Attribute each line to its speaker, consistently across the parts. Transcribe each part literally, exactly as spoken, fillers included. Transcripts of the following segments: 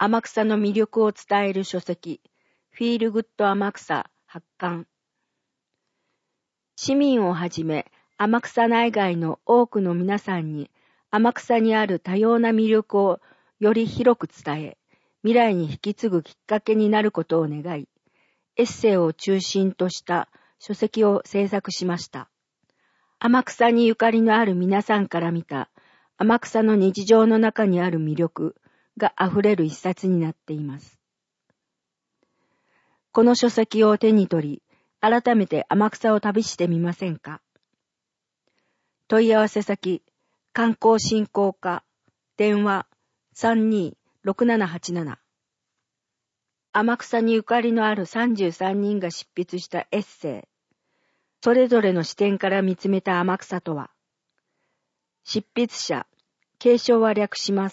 Speaker 1: 天草の魅力を伝える書籍、フィールグッド天草発刊。市民をはじめ、天草内外の多くの皆さんに、天草にある多様な魅力をより広く伝え、未来に引き継ぐきっかけになることを願い、エッセイを中心とした書籍を制作しました。天草にゆかりのある皆さんから見た、天草の日常の中にある魅力があふれる一冊になっています。この書籍を手に取り、改めて天草を旅してみませんか？問い合わせ先、観光振興課、電話 さんにーろくななはちなな。天草にゆかりのあるさんじゅうさんにんが執筆したエッセイ、それぞれの視点から見つめた天草とは。執筆者、継承は略します。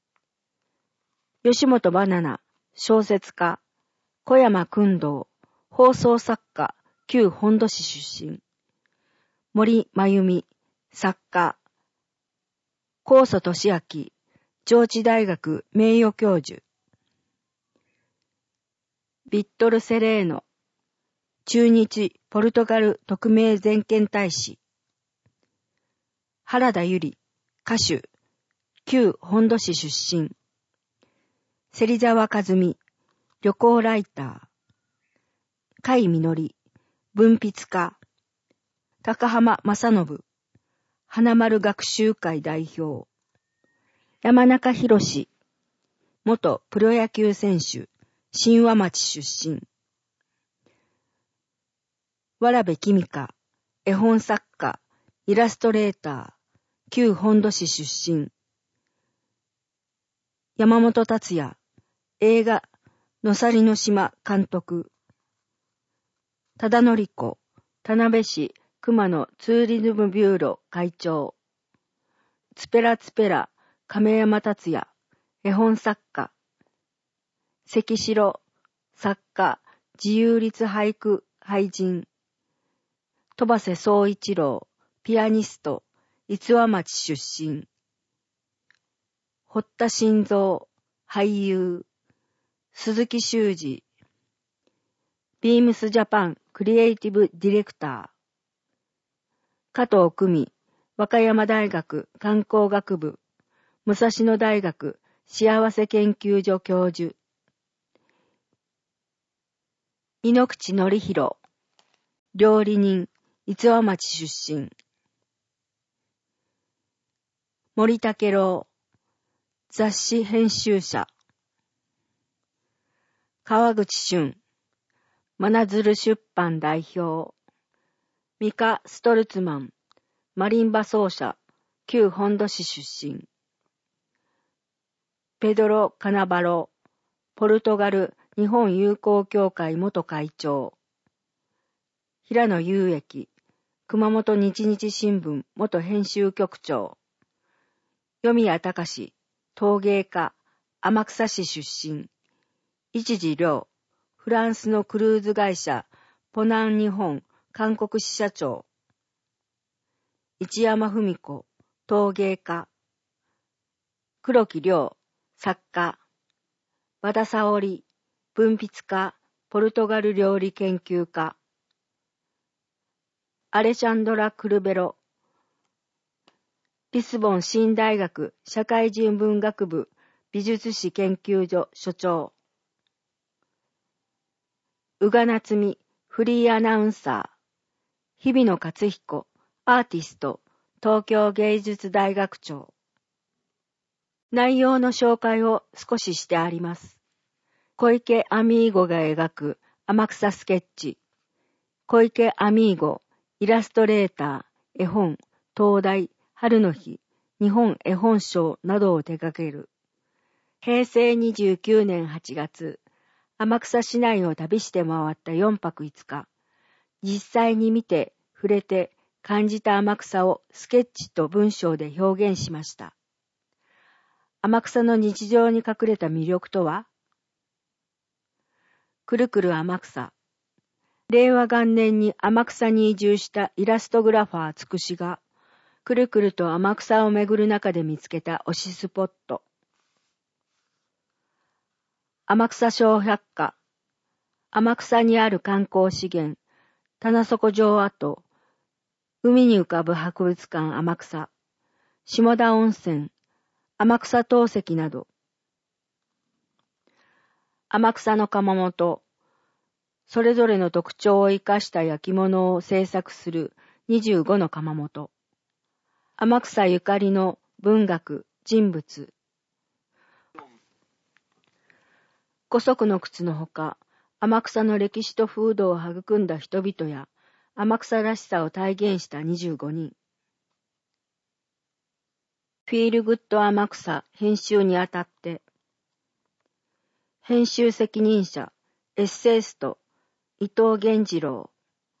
Speaker 1: 吉本ばなな、小説家、小山君堂、放送作家、旧本土市出身。森真由美、作家。高祖俊明、上智大学名誉教授。ビットル・セレーノ、駐日ポルトガル特命全権大使。原田由里、歌手、旧本土市出身。芹沢和美、旅行ライター。甲斐みのり、文筆家。高浜正信、花丸学習会代表。山中博史、元プロ野球選手、新和町出身。わ部きみか、絵本作家、イラストレーター、旧本土市出身。山本達也、映画、のさりの島監督。忠則子、田辺市熊野ツーリズムビューロ会長。つぺらつぺら、亀山達也、絵本作家。関城、作家、自由律俳句俳人。戸瀬総一郎、ピアニスト、逸話町出身。堀田新三、俳優。鈴木修二。ビームスジャパンクリエイティブディレクター。加藤久美、和歌山大学観光学部、武蔵野大学幸せ研究所教授。井ノ口則弘、料理人、逸話町出身。森武郎、雑誌編集者。川口俊、真鶴出版代表。ミカ・ストルツマン、マリンバ奏者、旧本土市出身。ペドロ・カナバロ、ポルトガル日本友好協会元会長。平野雄益、熊本日日新聞元編集局長。読谷隆、陶芸家、天草市出身。一次良、フランスのクルーズ会社、ポナン日本韓国支社長。市山文子、陶芸家。黒木亮、作家。和田沙織、文筆家、ポルトガル料理研究家。アレシャンドラ・クルベロ。リスボン新大学社会人文学部美術史研究所所長。宇賀夏美、フリーアナウンサー。日比野勝彦、アーティスト、東京芸術大学長。内容の紹介を少ししてあります。小池アミーゴが描く天草スケッチ。小池アミーゴ、イラストレーター、絵本、東大、春の日、日本絵本賞などを手掛ける。へいせいにじゅうきゅうねんはちがつ、天草市内を旅して回ったよんぱくいつか、実際に見て、触れて、感じた天草をスケッチと文章で表現しました。天草の日常に隠れた魅力とは？くるくる天草。れいわ元年に天草に移住したイラストグラファーつくしが、くるくると天草を巡る中で見つけた推しスポット。 天草小百科、天草にある観光資源、棚底城跡、海に浮かぶ博物館天草、下田温泉、天草陶石など、天草の窯元、それぞれの特徴を生かした焼き物を制作するにじゅうごの窯元、天草ゆかりの文学、人物、五足の靴のほか、天草の歴史と風土を育んだ人々や、天草らしさを体現したにじゅうごにん。フィールグッド天草編集にあたって、編集責任者、エッセイスト、伊藤源次郎。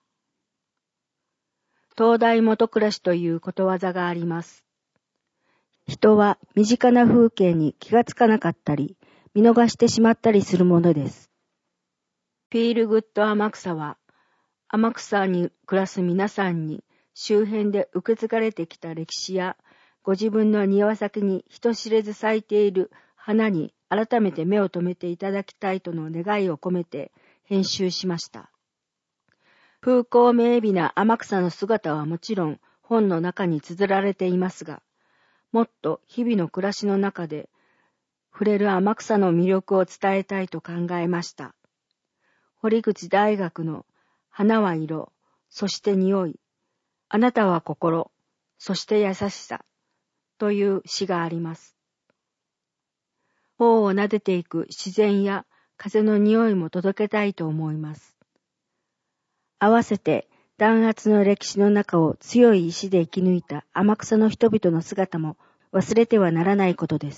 Speaker 1: 東大元暮らしということわざがあります。人は身近な風景に気がつかなかったり、見逃してしまったりするものです。フィールグッド天草は、天草に暮らす皆さんに周辺で受け継がれてきた歴史や、ご自分の庭先に人知れず咲いている花に改めて目を留めていただきたいとの願いを込めて編集しました。風光明媚な天草の姿はもちろん本の中に綴られていますが、もっと日々の暮らしの中で触れる天草の魅力を伝えたいと考えました。堀口大学の花は色、そして匂い、あなたは心、そして優しさという詩があります。頬を撫でていく自然や風の匂いも届けたいと思います。合わせて弾圧の歴史の中を強い意志で生き抜いた天草の人々の姿も忘れてはならないことです。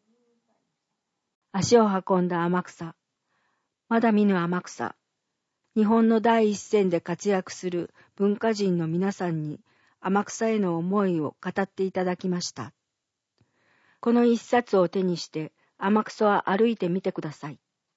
Speaker 1: 足を運んだ天草、まだ見ぬ天草、日本の第一線で活躍する文化人の皆さんに天草への思いを語っていただきました。この一冊を手にして天草は歩いてみてください。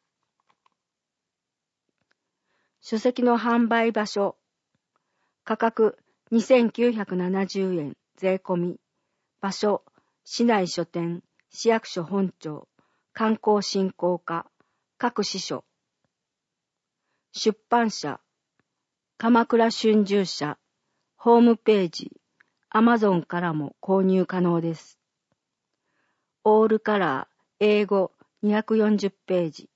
Speaker 1: 書籍の販売場所、価格にせんきゅうひゃくななじゅうえん税込み、場所、市内書店、市役所本庁、観光振興課、各支所。出版社、鎌倉春秋社、ホームページ、アマゾンからも購入可能です。オールカラー、英語にひゃくよんじゅうページ。